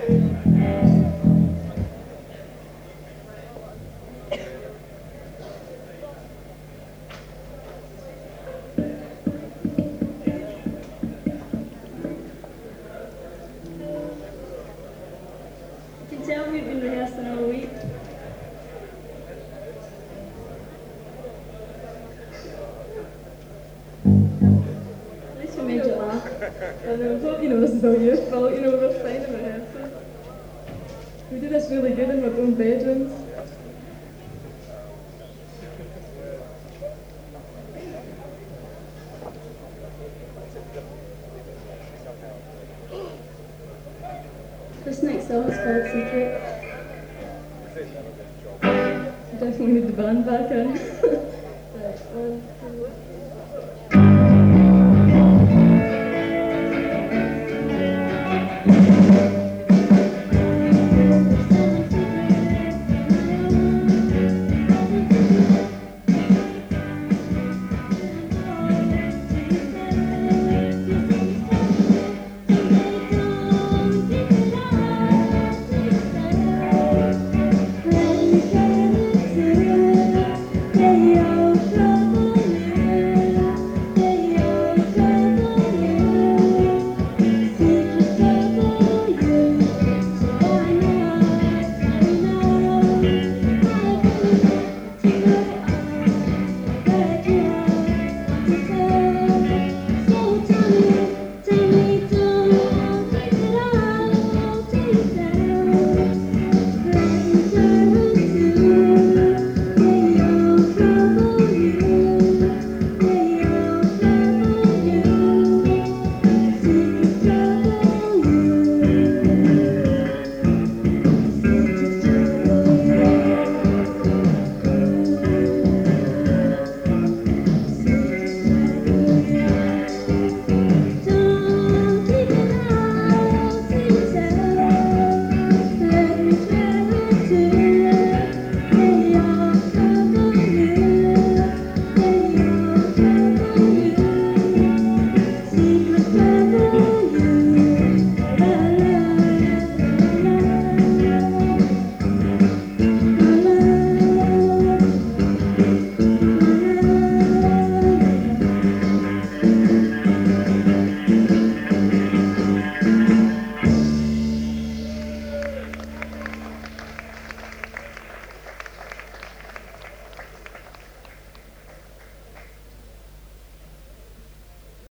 Tell we've been rehearsing all week. At least we made you laugh. And I thought, this is all your fault, we're fine in rehearsing. We do this really good in our own bedrooms. This next song is called Secret. Definitely need the band back in. Right, 1, 2. Secret